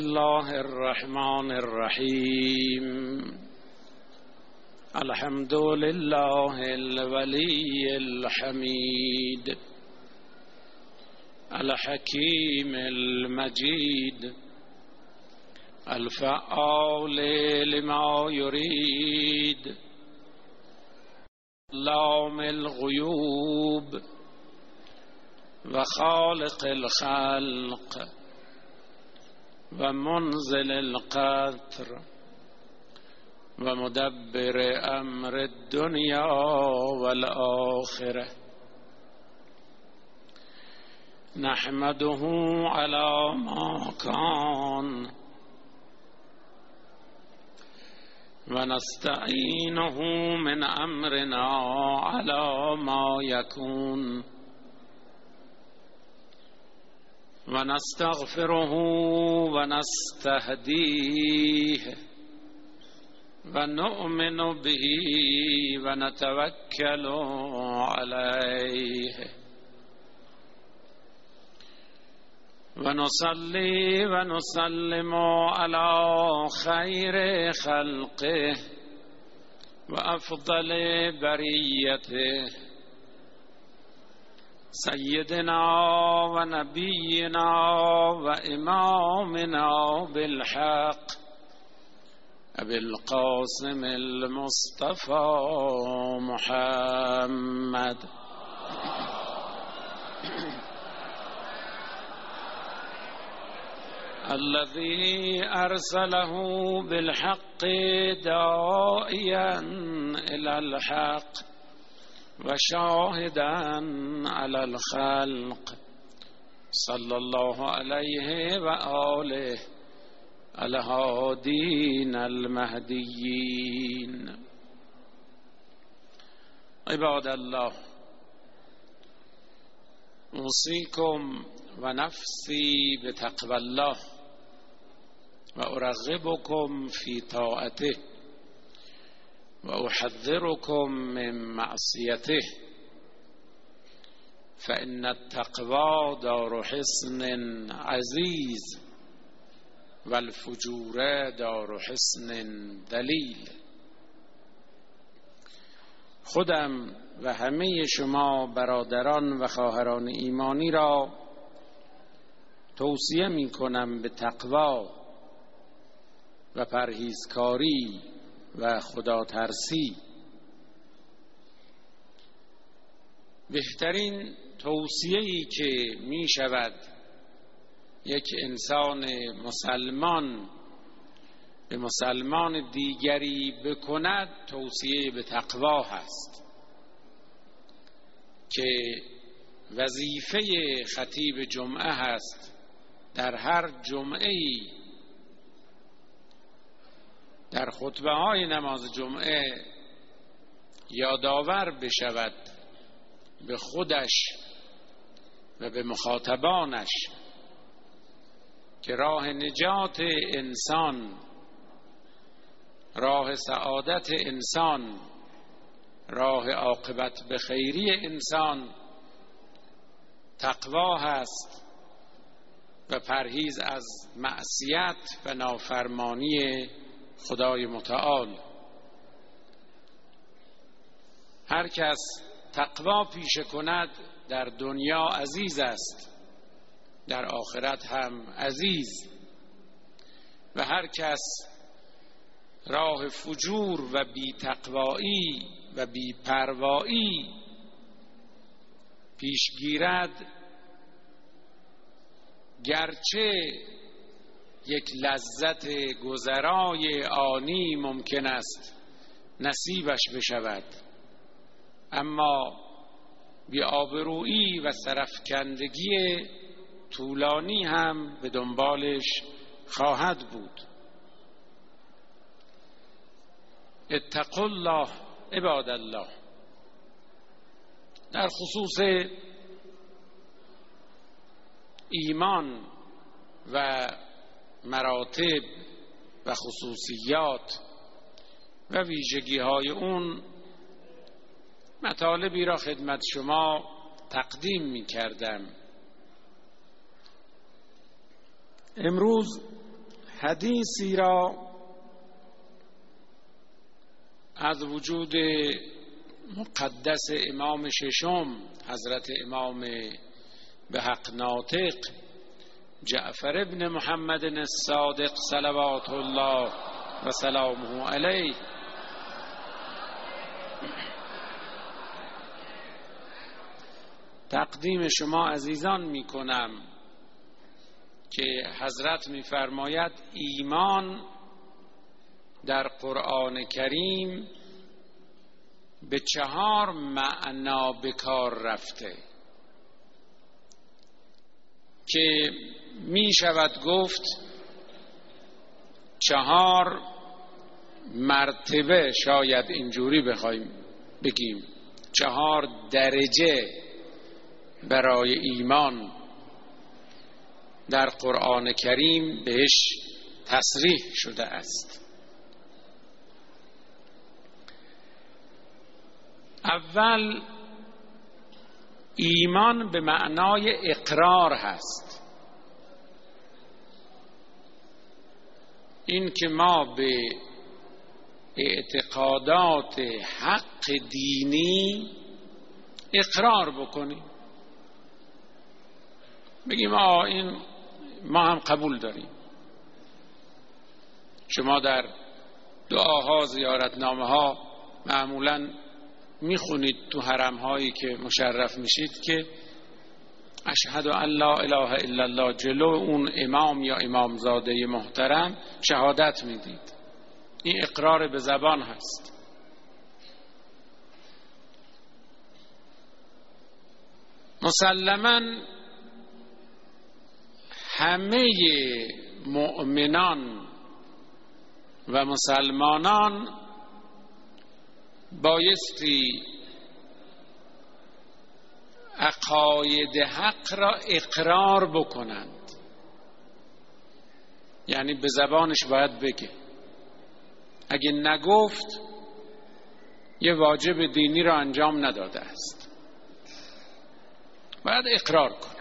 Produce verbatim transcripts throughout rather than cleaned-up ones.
الله الرحمن الرحیم. الحمد لله الولی الحمید الحکیم المجید الفعال لما یرید علام الغیوب و خالق الخلق و منزل القطر و مدبر امر الدنیا والآخرة. نحمده على ما كان و نستعینه من امرنا على ما يكون و نستغفره و نستهدیه و نؤمن به و نتوکل علیه و نصلی و نسلم علی خیر خلقه و افضل بریته سیدنا و نبینا و امامنا بالحق ابی القاسم المصطفى محمد الذي ارسله بالحق داعيا الى الحق و شاهدا علی الخلق صلی الله علیه و آله الهادین المهدیین. عباد الله، اوصیکم و نفسی بتقوی الله و ارغبکم فی طاعته و احذركم من معصیته فإن التقوى دار حصن عزیز و الفجور دار حصن دلیل. خودم و همه شما برادران و خواهران ایمانی را توصیه می کنم به تقوی و پرهیزکاری و خدا ترسی. بهترین توصیه‌ای که می شود یک انسان مسلمان به مسلمان دیگری بکند توصیه به تقوا هست که وظیفه خطیب جمعه هست در هر جمعه‌ای در خطبه های نماز جمعه یادآور بشود به خودش و به مخاطبانش که راه نجات انسان، راه سعادت انسان، راه عاقبت به خیری انسان تقوا هست و پرهیز از معصیت و نافرمانی خدای متعال. هر کس تقوا پیشه کند در دنیا عزیز است، در آخرت هم عزیز، و هر کس راه فجور و بی تقوایی و بی پروایی پیش گیرد گرچه یک لذت گذرای آنی ممکن است نصیبش بشود، اما بی آبرویی و سرفکندگی طولانی هم به دنبالش خواهد بود. اتقوا الله عباد الله. در خصوص ایمان و مراتب و خصوصیات و ویژگی های اون مطالبی را خدمت شما تقدیم می کردم. امروز حدیثی را از وجود مقدس امام ششم حضرت امام به حق ناطق جعفر ابن محمد الصادق صلوات الله و سلامه علیه تقدیم شما عزیزان می کنم که حضرت می فرماید ایمان در قرآن کریم به چهار معنا به کار رفته که می شود گفت چهار مرتبه، شاید اینجوری بخوایم بگیم چهار درجه برای ایمان در قرآن کریم بهش تصریح شده است. اول ایمان به معنای اقرار هست، این که ما به اعتقادات حق دینی اقرار بکنیم، بگیم آه این ما هم قبول داریم. شما در دعاها زیارتنامه ها معمولاً میخونید تو حرم هایی که مشرف میشید که اشهد ان لا اله الا الله، جلو اون امام یا امامزاده محترم شهادت میدید. این اقرار به زبان هست. مسلماً همه مؤمنان و مسلمانان بایستی عقاید حق را اقرار بکنند، یعنی به زبانش باید بگه. اگه نگفت یه واجب دینی را انجام نداده است، باید اقرار کند.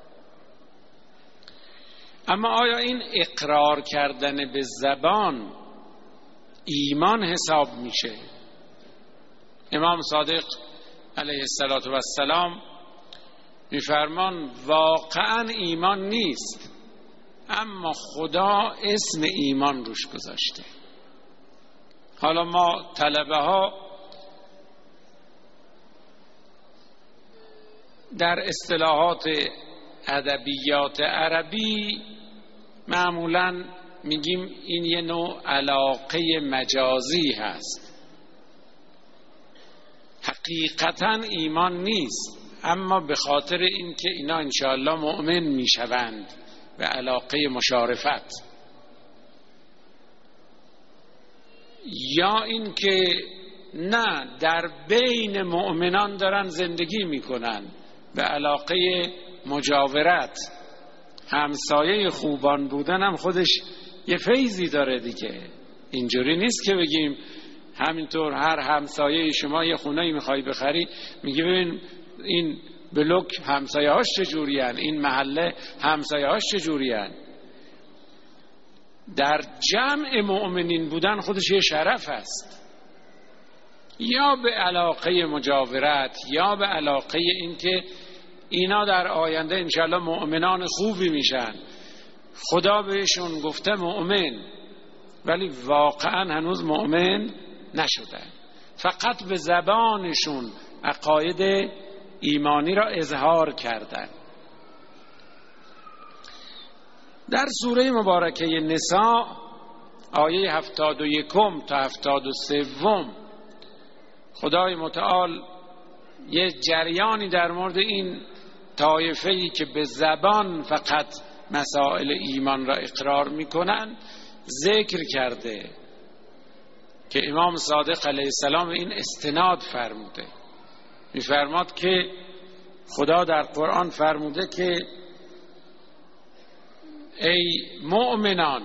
اما آیا این اقرار کردن به زبان ایمان حساب میشه؟ امام صادق علیه السلام میفرمان واقعا ایمان نیست، اما خدا اسم ایمان روش گذاشته. حالا ما طلبه ها در اصطلاحات ادبیات عربی معمولاً میگیم این یه نوع علاقه مجازی هست، حقیقتاً ایمان نیست، اما به خاطر اینکه اینا انشاءالله مؤمن میشوند به علاقه مشارفت، یا اینکه نه در بین مؤمنان دارن زندگی میکنن به علاقه مجاورت. همسایه خوبان بودن هم خودش یه فیضی داره دیگه. اینجوری نیست که بگیم همینطور هر همسایه شما یه خونه‌ای میخوای بخری میگی ببین این بلوک همسایه هاش چجوری هن، این محله همسایه هاش چجوری هن. در جمع مؤمنین بودن خودش یه شرف است، یا به علاقه مجاورت یا به علاقه این که اینا در آینده انشاءالله مؤمنان خوبی میشن، خدا بهشون گفته مؤمن ولی واقعا هنوز مؤمن نشدن، فقط به زبانشون عقاید ایمانی را اظهار کردن. در سوره مبارکه نساء آیه هفتاد و یکم تا هفتاد و سوم خدای متعال یه جریانی در مورد این طایفه‌ای که به زبان فقط مسائل ایمان را اقرار میکنن ذکر کرده که امام صادق علیه السلام این استناد فرموده. میفرماد که خدا در قرآن فرموده که ای مؤمنان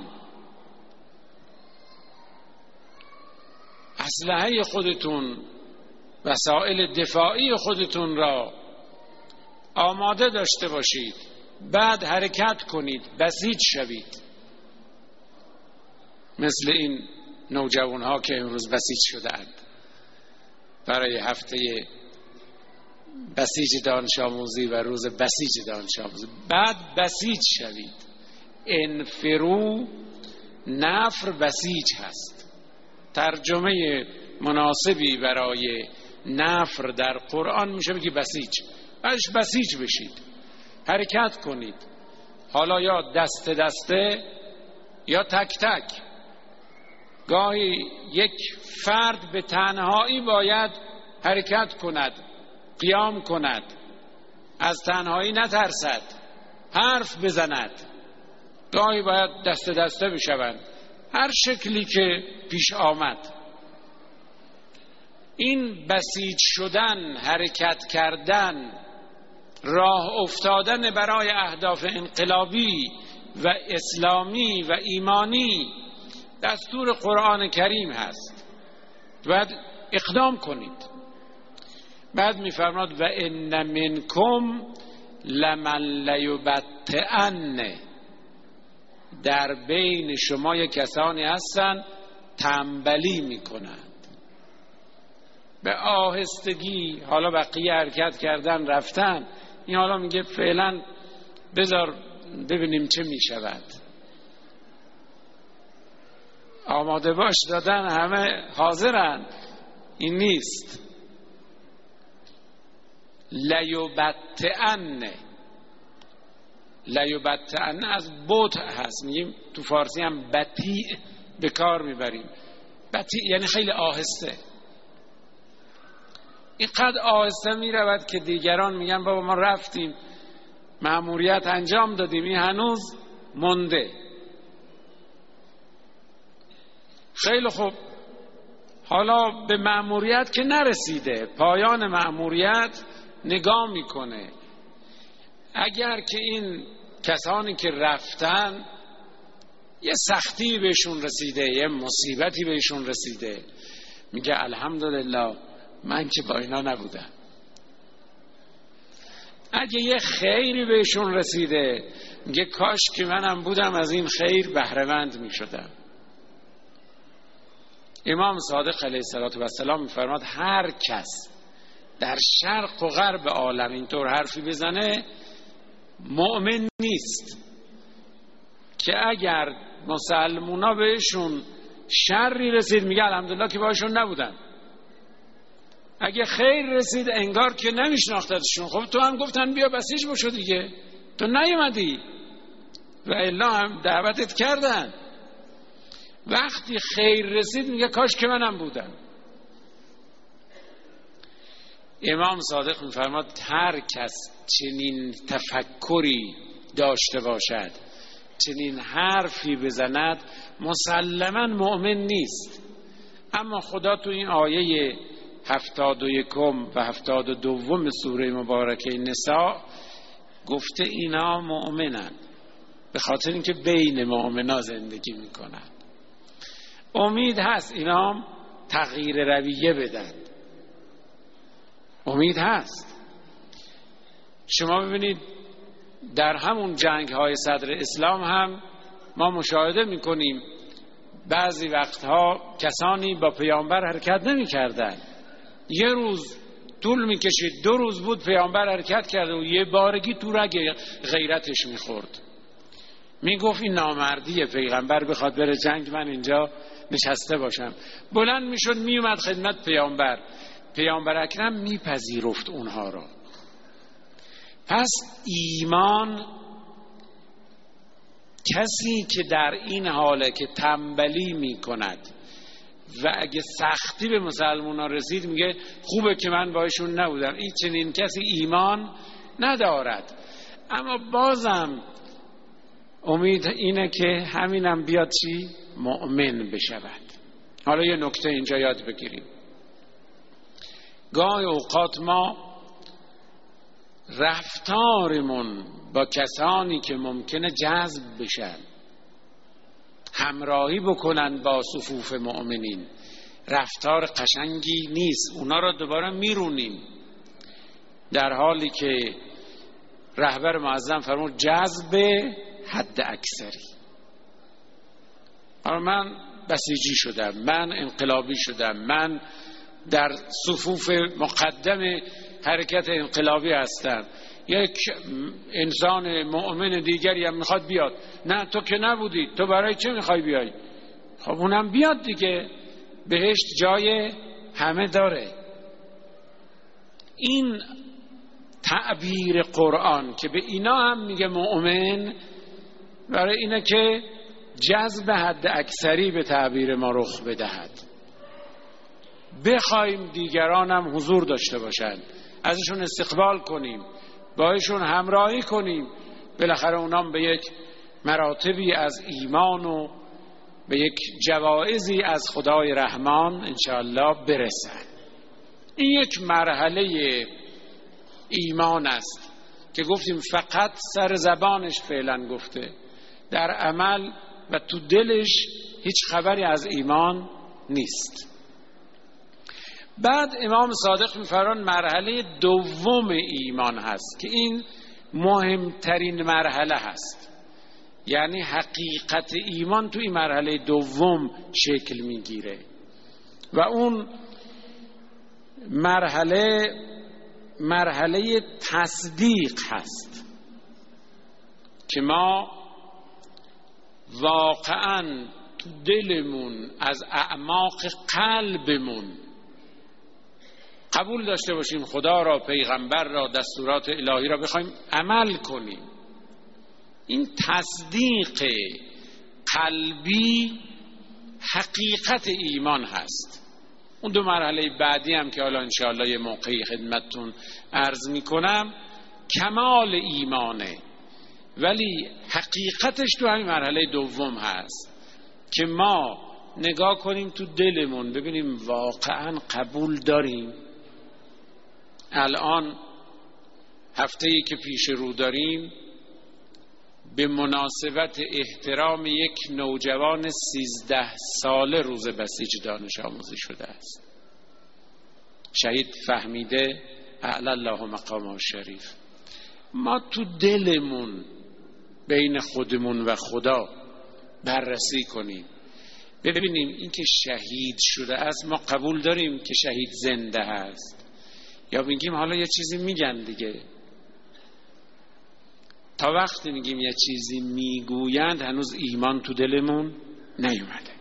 اسلحه خودتون، وسایل دفاعی خودتون را آماده داشته باشید، بعد حرکت کنید، بسیج شوید. مثل این نوجوان ها که امروز بسیج شدند برای هفته بسیج دانش آموزی و روز بسیج دانش آموزی. بعد بسیج شوید. انفرو نفر بسیج هست. ترجمه مناسبی برای نفر در قرآن میشه بگی بسیج. بعدش بسیج بشید، حرکت کنید، حالا یا دست دسته یا تک تک. گاهی یک فرد به تنهایی باید حرکت کند، قیام کند، از تنهایی نترسد، حرف بزند. گاهی باید دست دسته بشوند، هر شکلی که پیش آمد. این بسیج شدن، حرکت کردن، راه افتادن برای اهداف انقلابی و اسلامی و ایمانی دستور قرآن کریم هست. باید اقدام کنید. بعد میفرماد و ان منکم لمن لیبطئن، در بین شما یک کسانی هستن تنبلی میکنند. به آهستگی، حالا بقیه حرکت کردن رفتن، این حالا میگه فعلا بذار ببینیم چه میشود. آماده باش دادن، همه حاضرن، این نیست. لیبطئن، لیبطئن از بطء هست، میگیم تو فارسی هم بطیء به کار میبریم. بطیء یعنی خیلی آهسته. اینقدر آهسته میرود که دیگران میگن بابا ما رفتیم مأموریت انجام دادیم، این هنوز مونده. خیلی خوب، حالا به مأموریت که نرسیده، پایان مأموریت نگاه میکنه. اگر که این کسانی که رفتن یه سختی بهشون رسیده، یه مصیبتی بهشون رسیده، میگه الحمدلله من که با اینا نبودم. اگه یه خیری بهشون رسیده، میگه کاش که منم بودم از این خیر بهره‌مند میشدم. امام صادق علیه السلام میفرماد هر کس در شرق و غرب عالم اینطور حرفی بزنه مؤمن نیست. که اگر مسلمونا بهشون شری رسید میگه الحمدلله که باشون نبودن، اگه خیر رسید انگار که نمیشناختتشون. خب تو هم گفتن بیا بسیج بشو دیگه، تو نیومدی و الا هم دعوتت کردن. وقتی خیر رسید میگه کاش که منم بودم. امام صادق میفرماد هر کس چنین تفکری داشته باشد، چنین حرفی بزند، مسلماً مؤمن نیست. اما خدا تو این آیه هفتاد و یکم و هفتاد و دوم سوره مبارکه نساء گفته اینا مؤمنن، به خاطر اینکه بین مؤمنا زندگی میکنن. امید هست اینا تغییر رویه بدن، امید هست. شما ببینید در همون جنگ های صدر اسلام هم ما مشاهده میکنیم بعضی وقتها کسانی با پیامبر حرکت نمی کردن. یه روز طول میکشید، دو روز بود پیامبر حرکت کرده و یه بارگی تو رگ غیرتش میخورد، میگفت این نامردیه، پیغمبر بخواد بره جنگ من اینجا نشسته باشم. بلند میشد میومد خدمت پیامبر، پیامبر اکرم میپذیرفت اونها رو. پس ایمان، کسی که در این حاله که تنبلی میکند و اگه سختی به مسلمان ها رسید میگه خوبه که من باشون نبودم، این چنین کسی ایمان ندارد. اما بازم امید اینه که همینم بیاد چی؟ مؤمن بشود. حالا یه نکته اینجا یاد بگیریم. گاهی اوقات ما رفتارمون با کسانی که ممکنه جذب بشن، همراهی بکنن با صفوف مؤمنین، رفتار قشنگی نیست، اونا رو دوباره میرونیم، در حالی که رهبر معظم فرمود جذب حد اکثری. حالا من بسیجی شدم، من انقلابی شدم، من در صفوف مقدم حرکت انقلابی هستم. یک انسان مؤمن دیگری هم میخواد بیاد، نه تو که نبودی، تو برای چه میخوای بیای؟ خب اونم بیاد دیگه، بهشت جای همه داره. این تعبیر قرآن که به اینا هم میگه مؤمن، برای اینه که جذب حد اکثری به تعبیر ما رخ بدهد، بخوایم دیگران هم حضور داشته باشند، ازشون استقبال کنیم، باهاشون همراهی کنیم، بالاخره اونام به یک مراتبی از ایمان و به یک جوایزی از خدای رحمان انشاءالله برسن. این یک مرحله ایمان است که گفتیم فقط سر زبانش فعلا گفته، در عمل و تو دلش هیچ خبری از ایمان نیست. بعد امام صادق می‌فرمان مرحله دوم ایمان هست که این مهمترین مرحله هست، یعنی حقیقت ایمان تو این مرحله دوم شکل میگیره و اون مرحله مرحله تصدیق هست که ما واقعاً تو دلمون از اعماق قلبمون قبول داشته باشیم خدا را، پیغمبر را، دستورات الهی را بخوایم عمل کنیم. این تصدیق قلبی حقیقت ایمان هست. اون دو مرحله بعدی هم که حالا انشاءالله یه موقعی خدمتتون عرض میکنم کمال ایمانه، ولی حقیقتش تو همین مرحله دوم هست که ما نگاه کنیم تو دلمون ببینیم واقعا قبول داریم. الان هفته‌ای که پیش رو داریم به مناسبت احترام یک نوجوان سیزده ساله روز بسیج دانش آموزی شده است. شهید فهمیده اعلی الله مقامه الشریف. ما تو دلمون بین خودمون و خدا بررسی کنیم ببینیم این که شهید شده است ما قبول داریم که شهید زنده است، یا میگیم حالا یه چیزی میگن دیگه. تا وقتی میگیم یه چیزی میگویند هنوز ایمان تو دلمون نیومده.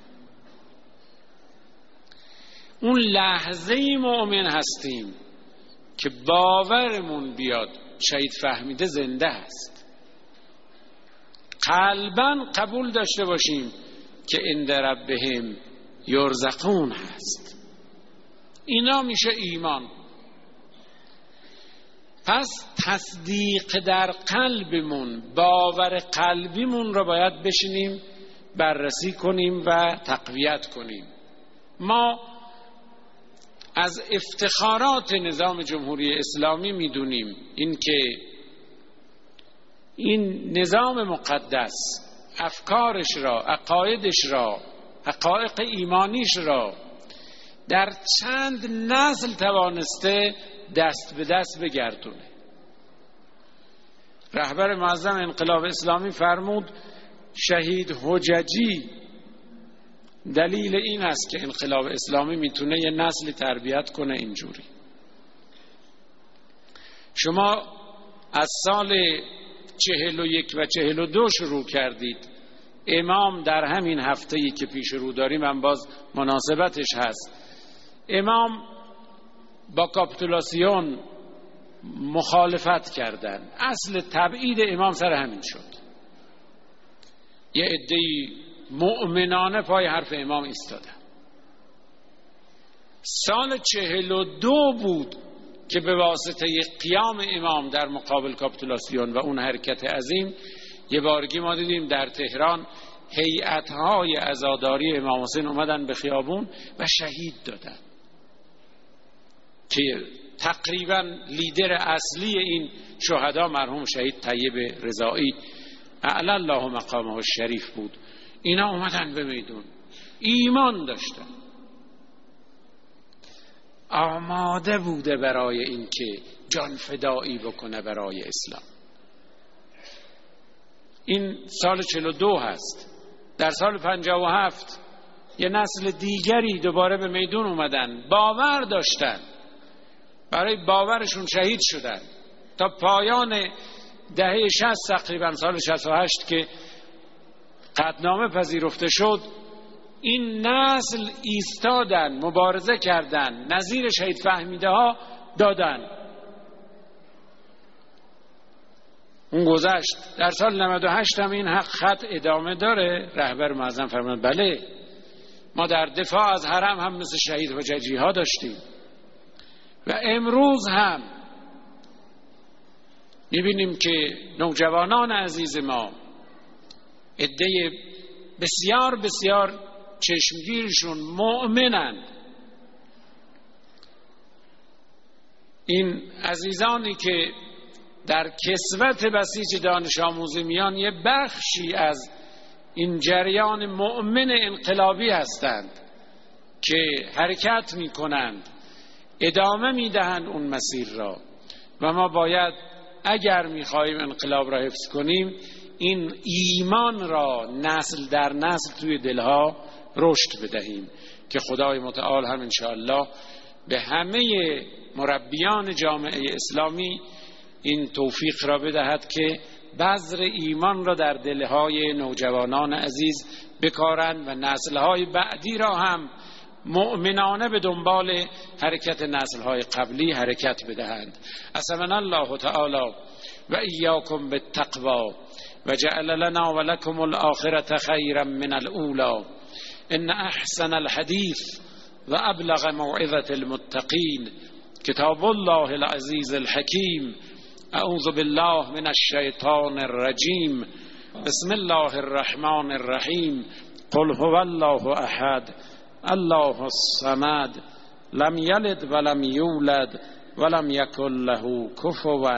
اون لحظه مؤمن هستیم که باورمون بیاد شهید فهمیده زنده است، قلباً قبول داشته باشیم که عند ربهم یرزقون هست. اینا میشه ایمان. پس تصدیق در قلبمون، باور قلبیمون رو باید بشینیم بررسی کنیم و تقویت کنیم. ما از افتخارات نظام جمهوری اسلامی میدونیم این که این نظام مقدس افکارش را، عقایدش را، حقایق ایمانیش را در چند نسل توانسته دست به دست بگردونه. رهبر معظم انقلاب اسلامی فرمود شهید حججی دلیل این است که انقلاب اسلامی میتونه یه نسل تربیت کنه اینجوری. شما از سال چهل و یک و چهل و دو شروع کردید، امام در همین هفته‌ای که پیش رو داریم هم باز مناسبتش هست، امام با کاپیتولاسیون مخالفت کردن. اصل تبعید امام سر همین شد. یه عده‌ای مؤمنانه پای حرف امام ایستادن. سال چهل و دو بود که به واسطه قیام امام در مقابل کاپیتولاسیون و اون حرکت عظیم یه بارگی ما دیدیم در تهران هیئت‌های عزاداری امام حسین اومدن به خیابون و شهید دادن که تقریبا لیدر اصلی این شهدا مرحوم شهید طیب رضایی اعلی الله مقامه الشریف بود. اینا اومدن به میدون، ایمان داشتن، آماده بوده برای این که جان فدایی بکنه برای اسلام. این سال چهل و دو هست. در سال پنجاه و هفت یه نسل دیگری دوباره به میدون اومدن، باور داشتن، برای باورشون شهید شدن. تا پایان دهه شصت تقریبا، سال شصت و هشت که قطعنامه پذیرفته شد، این نسل ایستادن، مبارزه کردن، نظیر شهید فهمیده ها دادن. اون گذشت. در سال نود و هشت هم این حق خط ادامه داره. رهبر معظم فرمودند بله، ما در دفاع از حرم هم مثل شهید حججی ها داشتیم و امروز هم میبینیم که نوجوانان عزیز ما، عده بسیار بسیار چشمگیرشون مؤمنند. این عزیزانی که در کسوت بسیج دانش آموزی میان یه بخشی از این جریان مؤمن انقلابی هستند که حرکت میکنند، ادامه میدهند اون مسیر را و ما باید اگر میخواهیم انقلاب را حفظ کنیم این ایمان را نسل در نسل توی دلها رشد بدهیم که خدای متعال هم انشاءالله به همه مربیان جامعه اسلامی این توفیق را بدهد که بذر ایمان را در دلهای نوجوانان عزیز بکارند و نسلهای بعدی را هم مؤمنانه به دنبال حرکت نسلهای قبلی حرکت بدهند. اسمنا الله تعالی و ایاکم بالتقوی و جعل لنا و لکم الآخرة خیرا من الاولی. ان احسن الحدیث و ابلغ موعظة المتقین کتاب الله العزیز الحکیم. اعوذ بالله من الشیطان الرجیم. بسم الله الرحمن الرحیم. قل هو الله احد الله الصمد لم یلد ولم یولد ولم یکن له کفوا